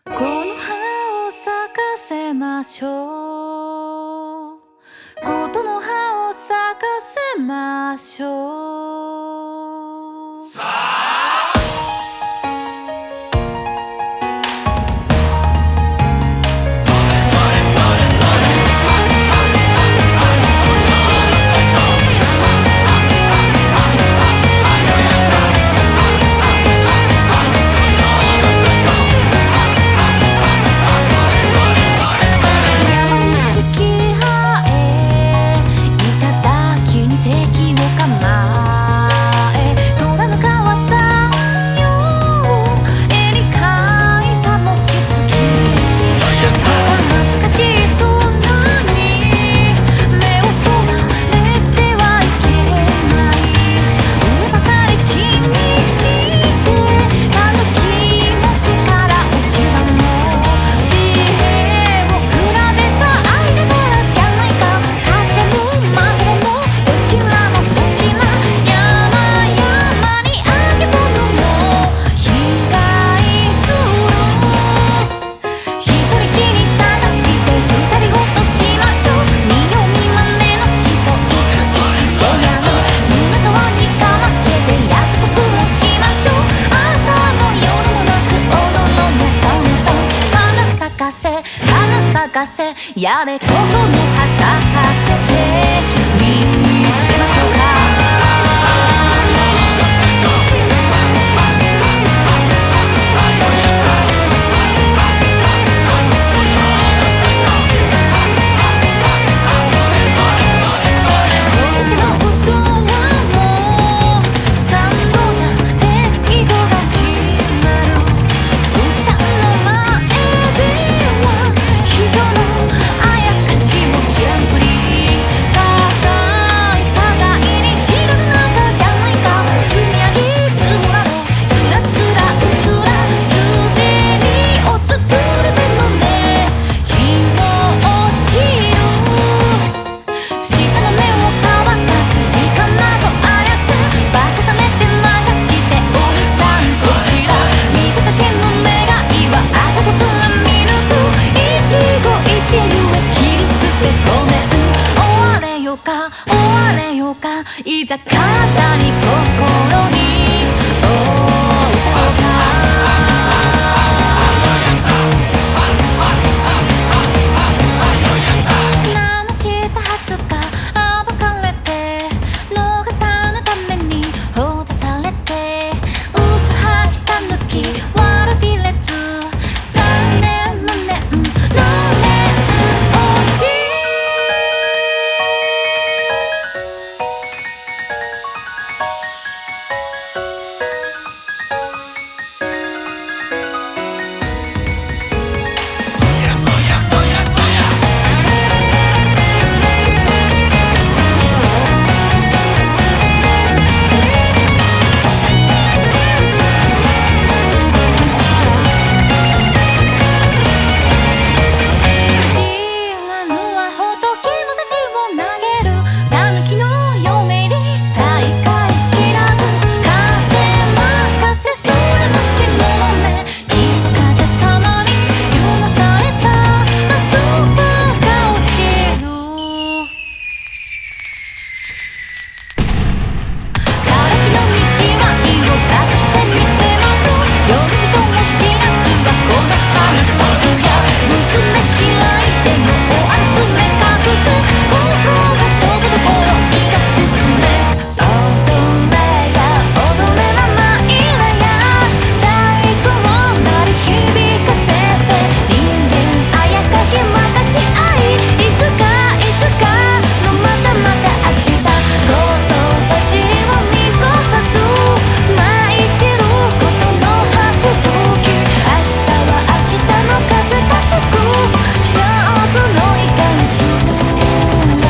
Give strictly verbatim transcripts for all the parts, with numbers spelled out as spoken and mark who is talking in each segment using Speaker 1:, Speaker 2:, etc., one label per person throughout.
Speaker 1: この花を咲かせましょう。ことの葉を咲かせましょう。さあやれことの葉咲かせてみせましょうか。いざ体に心にお歌うか。生したはずが暴かれて逃さぬために放出されてうつはきたぬき悪びれず残念無念無念惜しい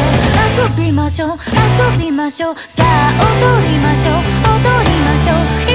Speaker 1: 遊びましょうさあ踊りましょう踊りましょう